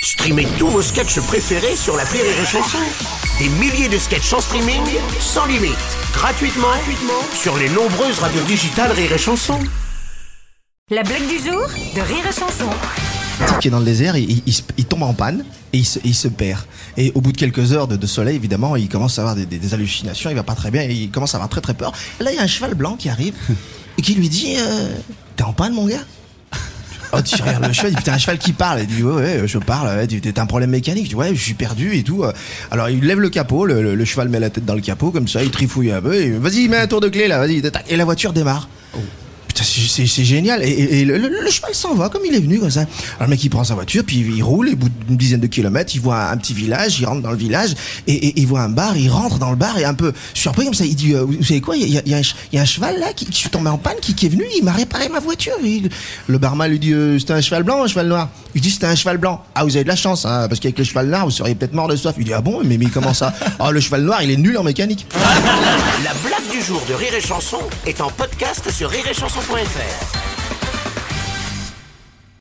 Streamez tous vos sketchs préférés sur l'appli Rire et Chanson. Des milliers de sketchs en streaming, sans limite, gratuitement sur les nombreuses radios digitales Rire et Chanson. La blague du jour de Rire et Chanson. Un type qui est dans le désert, il tombe en panne et il se perd. Et au bout de quelques heures de soleil, évidemment, il commence à avoir des hallucinations, il va pas très bien, et il commence à avoir très très peur. Et là, il y a un cheval blanc qui arrive et qui lui dit t'es en panne, mon gars? Oh, tu regardes le cheval, il dit putain, un cheval qui parle. Il dit ouais, je parle, ouais, t'as un problème mécanique? Tu dis ouais, je suis perdu et tout. Alors il lève le capot, le cheval met la tête dans le capot comme ça, il trifouille un peu et vas-y, mets un tour de clé là, vas-y, et la voiture démarre. Putain, c'est génial. Et le cheval s'en va comme il est venu comme ça. Alors le mec il prend sa voiture, puis il roule, et au bout d'une dizaine de kilomètres, il voit un petit village, il rentre dans le village, et il voit un bar, il rentre dans le bar, et un peu surpris comme ça, il dit vous savez quoi, il y a un cheval là qui suis tombé en panne, qui est venu, il m'a réparé ma voiture. Le barman lui dit c'était un cheval blanc ou un cheval noir? Il dit c'était un cheval blanc. Ah, vous avez de la chance, hein, parce qu'avec le cheval noir vous seriez peut-être mort de soif. Il dit ah bon, mais comment ça? Ah, le cheval noir il est nul en mécanique. La blague du jour de Rire et Chanson est en podcast sur rireetchanson.fr.